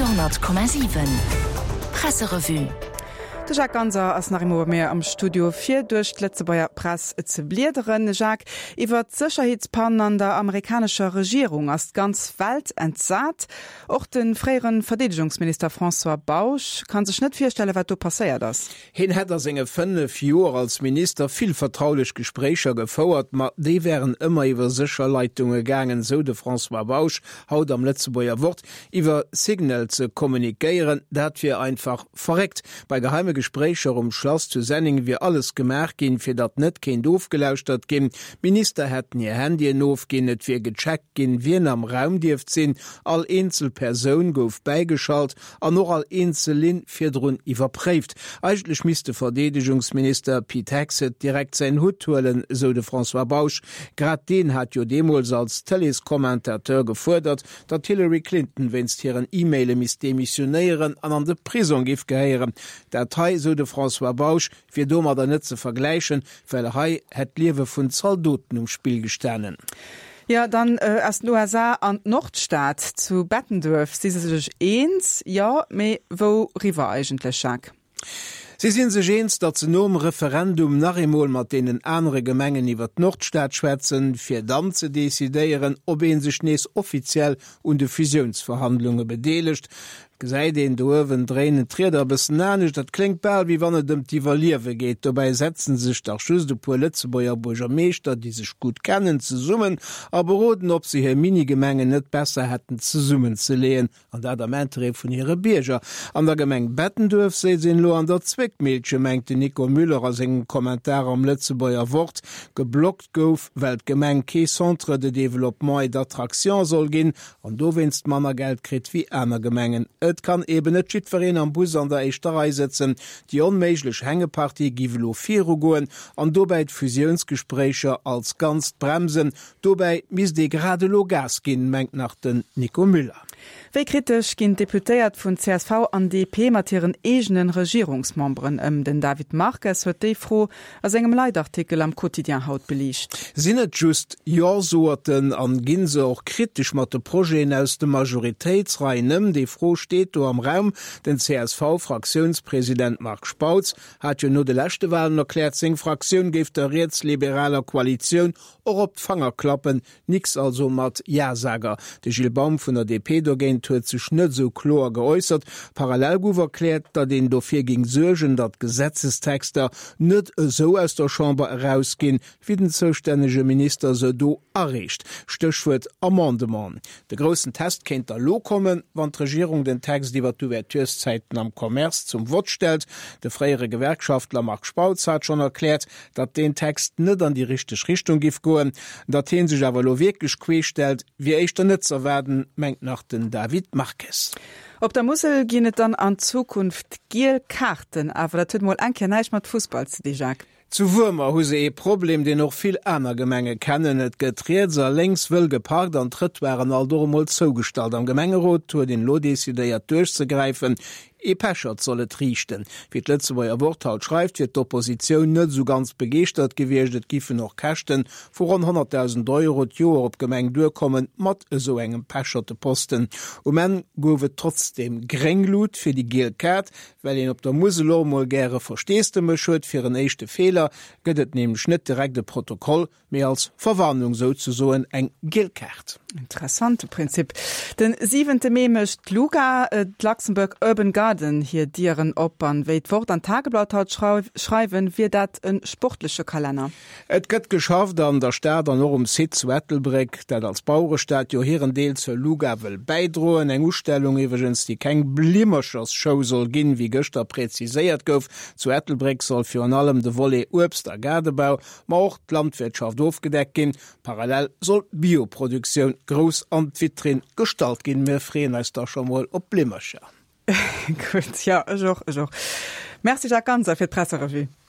100,7 Presserevue. De Jacques Ganser ass nach immer mehr am Studio 4 durch die letzte Bayer Press ze bliederen. Jacques, iwwer Sicherheitspannen an der amerikanischer Regierung as ganz Welt entsat. Auch den freieren Verteidigungsminister François Bauch kann sich nicht vorstellen, was da passiert ist. Hin hat seine 5 Jahre als Minister viel vertraulich Gespräche gefordert, aber die wären immer über Sicherleitungen gegangen, so de François Bauch haut am Letzteburger Wort, über Signal zu kommunizieren, dat wir einfach verreckt. Bei geheimen Gespräche um Schloss zu Senning wie alles gemerkt gin, fir dat net kein doof gelauscht hat gin. Minister hätten ihr Handy aufgehen, net wie gecheckt gin, wie am Raum dirft sinn, all Einzelperson gouf beigeschalt, an noch all Einzelin firrun überprüft. Eigentlich misste Verteidigungsminister Pete Hegseth direkt sein Hut holen, so de François Bauch. Grad den hat jo Demos als Teleskommentateur gefordert, dat Hillary Clinton wennst ihren E-Mail mis demissionieren an de Prison gif geheieren. So de François Bauch fir dommer der net ze vergleichen, weil Hai het Liewe vun Soldaten Spiel gestanden. Ja, dann as USA an Nordstaat zu Bettendorf si se sech eens, ja, méi wo riwer eigentlich, Jacques? Sie sind sich eins, dass sie nur im Referendum nach einmal mit denen andere Gemengen über die Nordstaat schwätzen, für dann zu dezidieren, ob sich nicht offiziell und die Fusionsverhandlungen beteiligt. Sei den Dowen drehen Trider bis nanisch, dat klingt bald wie wann dem Tivaliere geht. Dabei setzen sich der Schüsse de Letzebauer Bürgermeister, die sich gut kennen, zu summen, aber roten, ob sie hier Minigemengen nicht besser hätten zu summen zu lehen. Und da der Mentre von ihre Bierger. An der Gemeng Bettendorf se sie nur an der Zwickmädchen, meinte Nico Müller als einen Kommentar am Letzebauer Wort, geblockt gouf, weil Gemeng kein Centre de Développement et d'Attraction soll gehen, und do winst man Geld kriegt wie einer Gemengen. Et kann eben net Schiedverein am Bus an der Eischterei setzen, die onmeiglech Hängepartie givelo 4 goen, an dobei Fusionsgespräche als ganz bremsen, dobei mis de gerade Logas gin, mengt nach den Nico Müller. Wie kritisch ginn Deputéiert vun CSV an DP mat ihren egenen Regierungsmembren den David Marquez huet déi froh as engem Leitartikel am Quotidien haut belicht. Sinnet just Jasorten an Ginse auch kritisch mat de Projekten aus de Majoritätsreihen, die froh steht do am Raum. Den CSV-Fraktionspräsident Mark Spautz hat jo no de letzte Wahlen erklärt, seg Fraktion geft der rechtsliberaler Koalition or op Fangerklappen, nix also mat Ja-Sager. De Gilles Baum vun der DP dogent huet sich net so klar geäußert. Parallel gouf erklärt, dat den dofir ging surgen, dat Gesetzestexter net so aus der Chambre herausgin, wie den zuständige Minister se do errecht. Stichwort Amendement. De großen Test kennt er lo kommen, wann die Regierung den Text iwwer d'Ouverturszeiten am Kommerz zum Wort stellt. Der freiere Gewerkschaftler Mark Spautz hat schon erklärt, dat den Text net an die richtige Richtung gif goen, dat hin sich aber lo wirklich questellt, wie ich der Nützer werden, mengt nach den David Marquez. Ob der Mussel ginnet dann an Zukunft Gielkarten, aber dat huet mal enke neich mat Fußball zu Jacques. Zu Würmer huse e Problem, den noch viel aner Gemenge kennen, et getreet se längs will geparkt an Tritt waren aldormol zugestalt am Gemengerot, to den Lodesidiert durchzugreifen. Pecher solle trichten. Wie d Letzebauer Worthaut schreibt, wird d'Opposition net so ganz begeert gewircht, gife noch Kächten vor 100.000 € Joer op Gemeng durchkommen, mat so engem pecherte Posten. En gowe trotzdem Grenglut fir die Gielkat, weil en op der Muselomol gre versteste meschut fir een echte Fehler, gëtt nem Schnitt direkte Protokoll mehr als Verwarnung so eng Gielkart. Interessante Prinzip. Den 7. Mai mecht Luga Luxemburg Urban Garden hier dieren Opern weit Wort an Tageblatt haut schreiben, wie dat ein sportlicher Kalender. Et gëtt geschafft an der Stadt an noch Sitz zu Ettelbreck, dat als Bauerstadt jo hier Deel zur Luga will beidrohen, eng Ausstellung iwgens die keng Blimmerschers Show soll ginn, wie Göster präziséiert gouf. Zu Ettelbreck soll für an allem de Wolle Obst der Gardebau, ma auch die Landwirtschaft aufgedeckt gin. Parallel soll Bioproduktion groß an Vitrin gestalt gin, mir freen als da schon mal op Blimmerscher. Gut, ja, ich auch. Merci Jacques Ganser für die Presserevue.